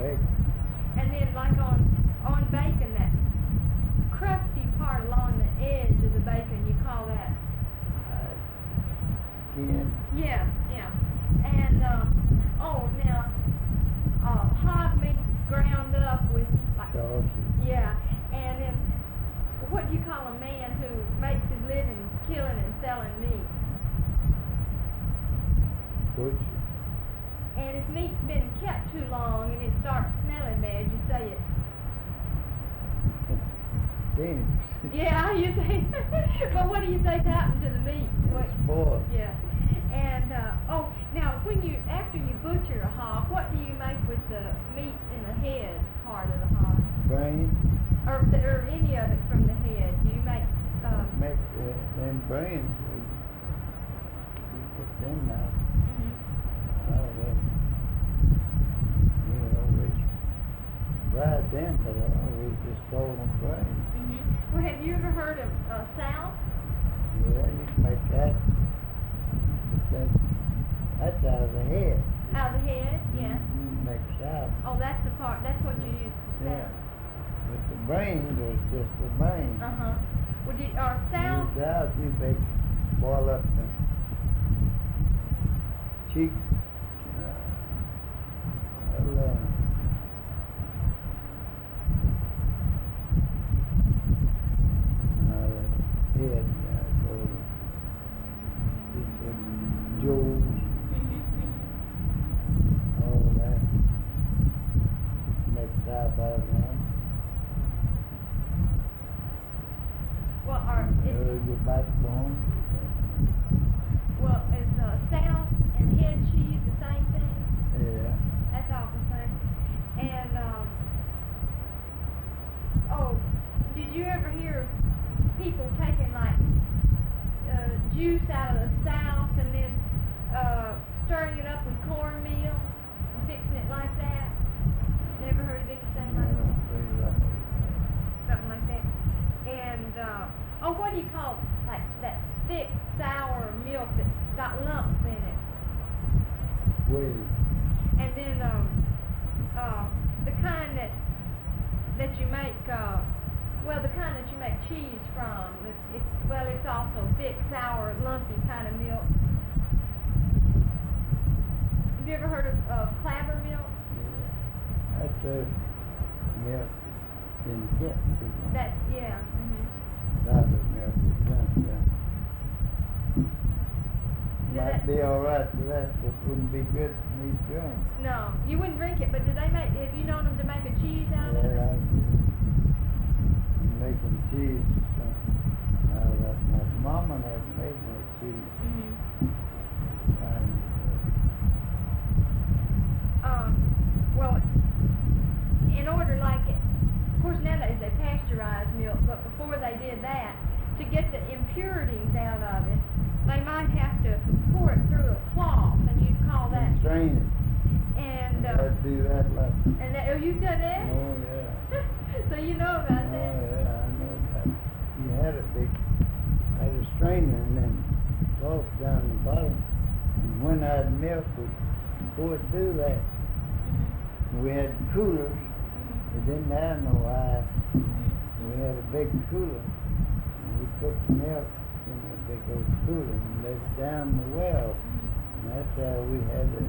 bacon. And then like on bacon, that crusty part along the edge of the bacon, you call that? Skin. Yeah, yeah. And now hog meat ground up with like Sausage. yeah. And then what do you call a man who makes his living killing and selling meat? Butcher. And if meat's been kept too long and it starts smelling bad, you say it's Stinks. yeah, you say. But what do you think's happened to the meat? What? Spoiled. Yeah. And now after you butcher a hog, what do you make with the meat in the head part of the hog? Brain. Or any of it from the head? Do you make? Make them brains. We put them out. We always fried them, but I always just called them brains. Well, have you ever heard of souse? Yeah, you can make that. But then, that's out of the head. Out of the head? Yeah. You make salad. Oh, that's the part. That's what you use for Yeah. souse. But the brains is just the brains. Well, souse? You salad, you bake, boil up the cheek. Head, jewels, all of that. Make salad out of them. Well, Your backbone. is souse and head cheese the same thing? Yeah. That's all the same. And did you ever hear people taking like juice out of the souse and then stirring it up with cornmeal and fixing it like that? Never heard of anything like that? Something like that. And what do you call like that thick sour milk that's got lumps in it? Whey. And then the kind that you make the kind that you make cheese from. It's also thick, sour, lumpy kind of milk. Have you ever heard of clabber milk? Yeah. That's milk in kit. That's yeah. Clabber milk is done, yeah. Might Did be alright for that, but wouldn't be good for me to drink. No, you wouldn't drink it, but have you known them to make a cheese out of it? Yeah, I'm making cheese out of that. My mama never made no cheese. Well, in order of course nowadays they pasteurize milk, but before they did that, to get the impurities out of it, they might have to pour it through a cloth, and you'd call that. Strain it. And I'd do that like. and that, you've done that? Oh yeah. So you know about Oh that? yeah, I know that. You had a strainer and then cloth down the bottom. And when I had milk, we pour it through that. We had coolers. We didn't have no ice. We had a big cooler. And we put the milk in a big old cooler and let it down the well. And that's how we had the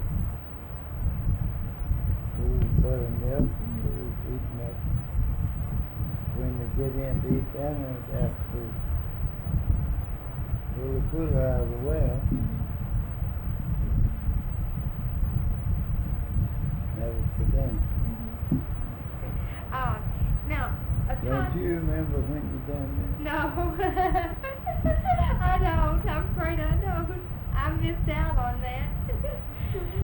cool buttermilk, cool wheat milk. When they get in to eat that, they have to pull the cooler out of the well. That was for them. Now, Don't you remember when you done that? No, I don't. I'm afraid I don't. I missed out on that.